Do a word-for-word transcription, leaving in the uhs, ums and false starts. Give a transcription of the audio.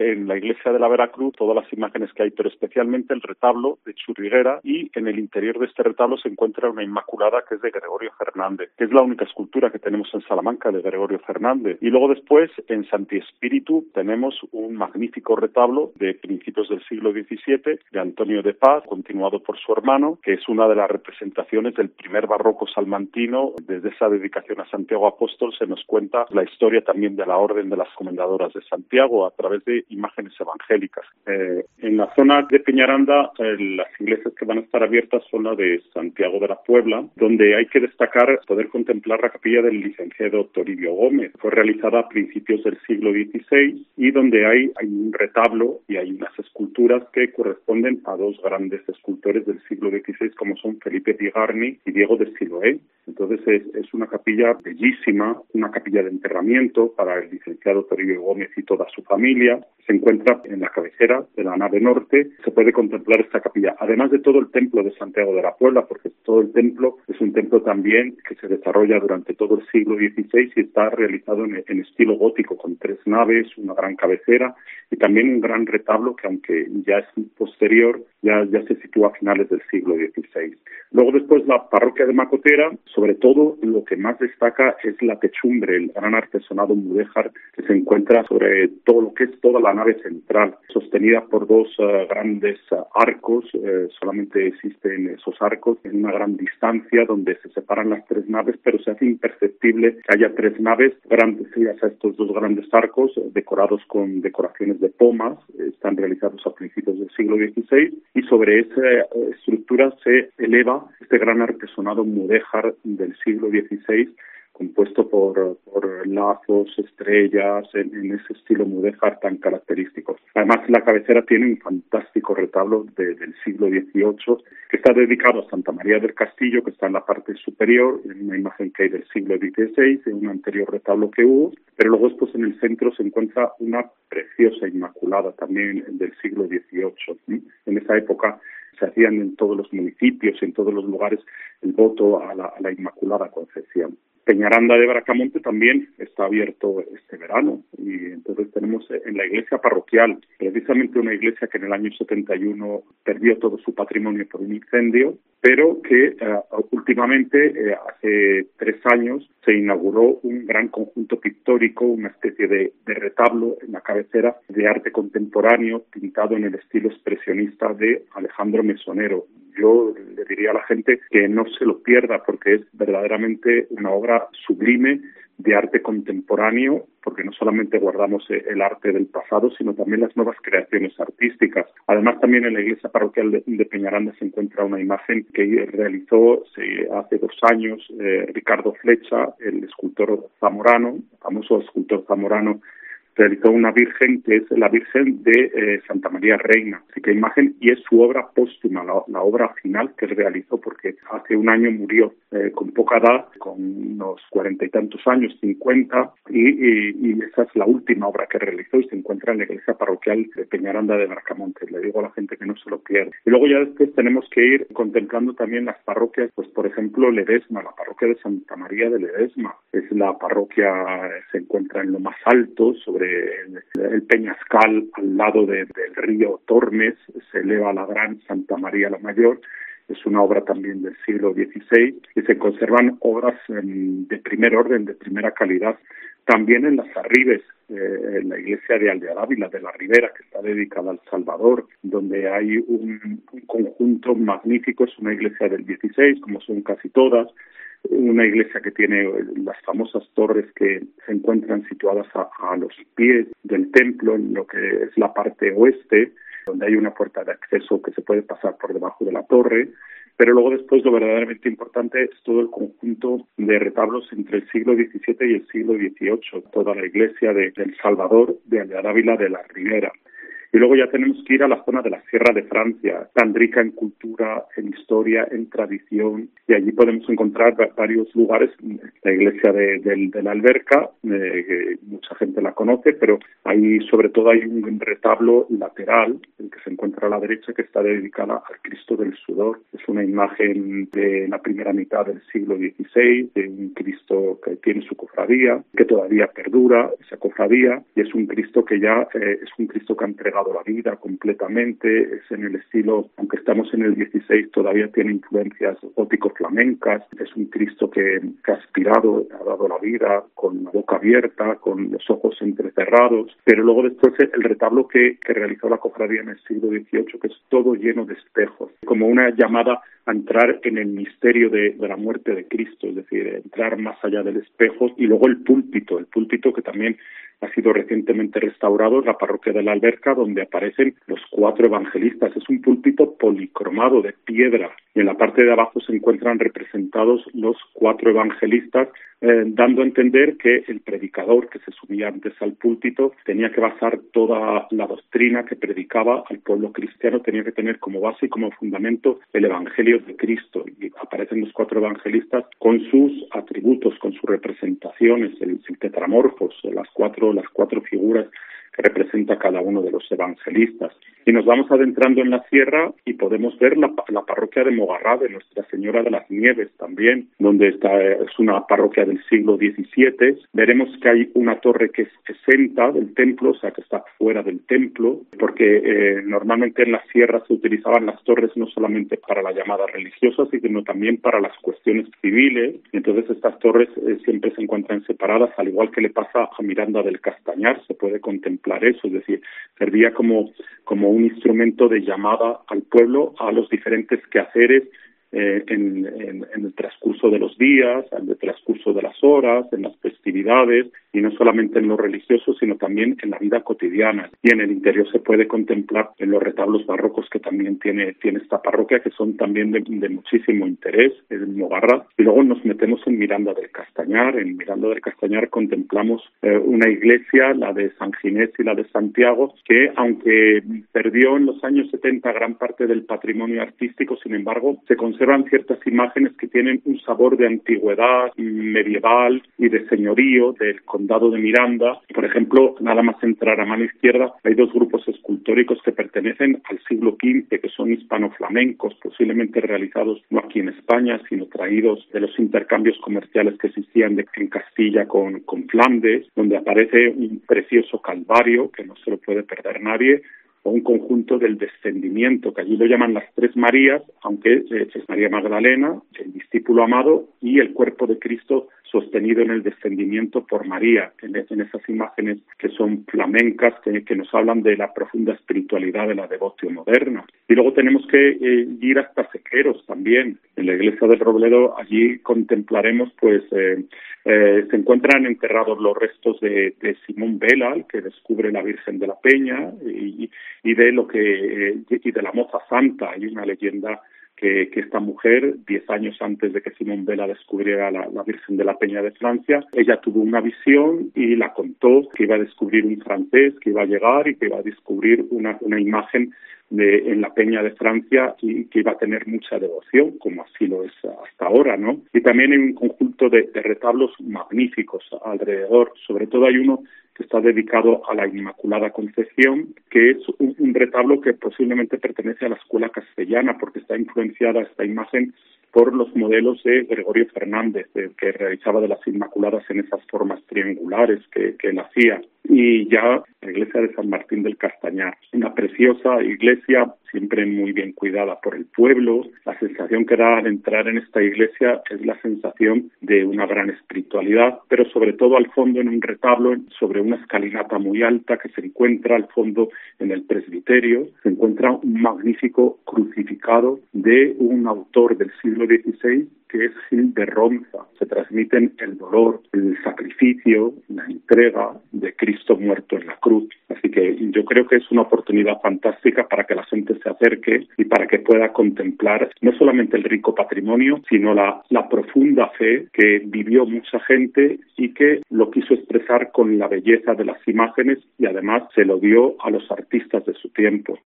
en la iglesia de la Veracruz todas las imágenes que hay, pero especialmente el retablo de Churriguera, y en el interior de este retablo se encuentra una Inmaculada que es de Gregorio Fernández, que es la única escultura que tenemos en Salamanca de Gregorio Fernández. Y luego después en Santi Espíritu tenemos un magnífico retablo de principios del siglo diecisiete de Antonio de Paz, continuado por su hermano, que es una de las representaciones del primer barroco salmantino. Desde esa dedicación a Santiago Apóstol se nos cuenta la historia también de la Orden de las Comendadoras de Santiago a través de imágenes evangélicas. Eh, en la zona de Peñaranda, eh, las iglesias que van a estar abiertas son la de Santiago de la Puebla, donde hay que destacar poder contemplar la capilla del licenciado Toribio Gómez. Fue realizada a principios del siglo dieciséis y donde hay, hay un retablo y hay unas esculturas que corresponden a dos grandes escultores del siglo dieciséis como son Felipe Bigarni y Diego de Siloé. Entonces es, es una capilla bellísima, una capilla de enterramiento para el licenciado Toribio Gómez y toda su familia. Se encuentra en la cabecera de la nave norte, se puede contemplar esta capilla, además de todo el templo de Santiago de la Puebla, porque todo el templo es un templo también que se desarrolla durante todo el siglo dieciséis y está realizado en, en estilo gótico, con tres naves, una gran cabecera y también un gran retablo que, aunque ya es posterior, ya, ya se sitúa a finales del siglo dieciséis. Luego después la parroquia de Macotera, sobre todo lo que más destaca es la techumbre, el gran artesonado mudéjar que se encuentra sobre todo lo que es toda la nave central, sostenida por dos uh, grandes uh, arcos, uh, solamente existen esos arcos en una gran distancia donde se separan las tres naves, pero se hace imperceptible que haya tres naves grandes, a estos dos grandes arcos uh, decorados con decoraciones de pomas, uh, están realizados a principios del siglo dieciséis y sobre esa uh, estructura se eleva este gran artesonado mudéjar del siglo dieciséis compuesto por, por lazos, estrellas, en, en ese estilo mudéjar tan característico. Además, la cabecera tiene un fantástico retablo de, del siglo dieciocho que está dedicado a Santa María del Castillo, que está en la parte superior, en una imagen que hay del siglo dieciséis, en un anterior retablo que hubo, pero luego después en el centro se encuentra una preciosa Inmaculada también del siglo dieciocho. ¿sí? En esa época se hacían en todos los municipios, en todos los lugares, el voto a la, a la Inmaculada Concepción. Peñaranda de Bracamonte también está abierto este verano y entonces tenemos en la iglesia parroquial, precisamente una iglesia que en el año setenta y uno perdió todo su patrimonio por un incendio, pero que uh, últimamente, eh, hace tres años, se inauguró un gran conjunto pictórico, una especie de, de retablo en la cabecera de arte contemporáneo pintado en el estilo expresionista de Alejandro Mesonero. Yo le diría a la gente que no se lo pierda porque es verdaderamente una obra sublime de arte contemporáneo, porque no solamente guardamos el arte del pasado, sino también las nuevas creaciones artísticas. Además, también en la iglesia parroquial de, de Peñaranda se encuentra una imagen que realizó se, hace dos años eh, Ricardo Flecha, el escultor zamorano, famoso escultor zamorano, realizó una virgen que es la Virgen de eh, Santa María Reina. Así que imagen, y es su obra póstuma, la, la obra final que realizó, porque hace un año murió eh, con poca edad, con unos cuarenta y tantos años, cincuenta, y, y, y esa es la última obra que realizó y se encuentra en la iglesia parroquial de Peñaranda de Bracamonte. Le digo a la gente que no se lo pierda. Y luego ya después tenemos que ir contemplando también las parroquias, pues por ejemplo Ledesma, la parroquia de Santa María de Ledesma. Es la parroquia, se encuentra en lo más alto, sobre El, el Peñascal, al lado de, del río Tormes, se eleva la gran Santa María la Mayor. Es una obra también del siglo dieciséis y se conservan obras en, de primer orden, de primera calidad. También en las Arribes, eh, en la iglesia de Aldeadávila de la Ribera, que está dedicada al Salvador, donde hay un, un conjunto magnífico. Es una iglesia del dieciséis, como son casi todas. Una iglesia que tiene las famosas torres que se encuentran situadas a, a los pies del templo, en lo que es la parte oeste, donde hay una puerta de acceso que se puede pasar por debajo de la torre. Pero luego después lo verdaderamente importante es todo el conjunto de retablos entre el siglo diecisiete y el siglo dieciocho, toda la iglesia de, del Salvador de Aldeadávila de la Ribera. Y luego ya tenemos que ir a la zona de la Sierra de Francia, tan rica en cultura, en historia, en tradición, y allí podemos encontrar varios lugares. La iglesia de, de, de la Alberca, eh, que mucha gente la conoce, pero ahí sobre todo hay un retablo lateral, el que se encuentra a la derecha, que está dedicada al Cristo del Sudor. Es una imagen de la primera mitad del siglo dieciséis, de un Cristo que tiene su cofradía, que todavía perdura esa cofradía, y es un Cristo que ya eh, es un Cristo que ha entregado la vida completamente. Es en el estilo, aunque estamos en el dieciséis, todavía tiene influencias gótico-flamencas. Es un Cristo que, que ha aspirado, ha dado la vida con la boca abierta, con los ojos entrecerrados. Pero luego después el retablo que, que realizó la cofradía en el siglo dieciocho, que es todo lleno de espejos, como una llamada a entrar en el misterio de, de la muerte de Cristo, es decir, entrar más allá del espejo. Y luego el púlpito, el púlpito que también ha sido recientemente restaurado en la parroquia de la Alberca, donde aparecen los cuatro evangelistas. Es un púlpito policromado de piedra, y en la parte de abajo se encuentran representados los cuatro evangelistas, eh, dando a entender que el predicador que se subía antes al púlpito tenía que basar toda la doctrina que predicaba al pueblo cristiano, tenía que tener como base y como fundamento el Evangelio de Cristo. Y aparecen los cuatro evangelistas con sus atributos, con sus representaciones, el, el tetramorfos, las cuatro, las cuatro figuras que representa cada uno de los evangelistas. Y nos vamos adentrando en la sierra y podemos ver la, la parroquia de Mogarrá, de Nuestra Señora de las Nieves también, donde está, es una parroquia del siglo diecisiete. Veremos que hay una torre que es exenta del templo, o sea, que está fuera del templo, porque eh, normalmente en la sierra se utilizaban las torres no solamente para la llamada religiosa, sino también para las cuestiones civiles. Entonces estas torres eh, siempre se encuentran separadas, al igual que le pasa a Miranda del Castañar. Se puede contemplar eso, es decir, servía como, como un instrumento de llamada al pueblo a los diferentes quehaceres eh, en, en, en el transcurso de los días, en el transcurso de las horas, en las festividades, y no solamente en lo religioso, sino también en la vida cotidiana. Y en el interior se puede contemplar en los retablos barrocos que también tiene, tiene esta parroquia, que son también de, de muchísimo interés, en Mogarra. Y luego nos metemos en Miranda del Castañar. En Miranda del Castañar contemplamos eh, una iglesia, la de San Ginés y la de Santiago, que aunque perdió en los años setenta gran parte del patrimonio artístico, sin embargo, se conservan ciertas imágenes que tienen un sabor de antigüedad medieval y de señorío del condado de Miranda. Por ejemplo, nada más entrar a mano izquierda, hay dos grupos escultóricos que pertenecen al siglo quince, que son hispano-flamencos, posiblemente realizados no aquí en España, sino traídos de los intercambios comerciales que existían de, en Castilla con, con Flandes, donde aparece un precioso calvario que no se lo puede perder nadie, o un conjunto del descendimiento, que allí lo llaman las tres Marías, aunque es María Magdalena, el discípulo amado, y el cuerpo de Cristo sostenido en el descendimiento por María, en, en esas imágenes que son flamencas, que, que nos hablan de la profunda espiritualidad de la devoción moderna. Y luego tenemos que eh, ir hasta Sequeros también. En la iglesia del Robledo, allí contemplaremos, pues, eh, eh, se encuentran enterrados los restos de, de Simón Vela, el que descubre la Virgen de la Peña, y, y de lo que eh, y de la Moza Santa. Hay una leyenda que, que esta mujer, diez años antes de que Simón Vela descubriera la, la Virgen de la Peña de Francia, ella tuvo una visión y la contó, que iba a descubrir un francés, que iba a llegar y que iba a descubrir una, una imagen de, en la Peña de Francia, y que iba a tener mucha devoción, como así lo es hasta ahora, ¿no? Y también hay un conjunto de, de retablos magníficos alrededor. Sobre todo hay uno que está dedicado a la Inmaculada Concepción, que es un, un retablo que posiblemente pertenece a la escuela castellana, porque está influenciada esta imagen por los modelos de Gregorio Fernández, de, que realizaba de las Inmaculadas en esas formas triangulares que, que él hacía. Y ya la iglesia de San Martín del Castañar, una preciosa iglesia, siempre muy bien cuidada por el pueblo. La sensación que da al entrar en esta iglesia es la sensación de una gran espiritualidad, pero sobre todo al fondo, en un retablo sobre una escalinata muy alta que se encuentra al fondo en el presbiterio, se encuentra un magnífico crucificado de un autor del siglo dieciséis, que es Gil de Ronza. Se transmiten el dolor, el sacrificio, la entrega de Cristo muerto en la cruz. Las Así que yo creo que es una oportunidad fantástica para que la gente se acerque y para que pueda contemplar no solamente el rico patrimonio, sino la, la profunda fe que vivió mucha gente y que lo quiso expresar con la belleza de las imágenes y además se lo dio a los artistas de su tiempo.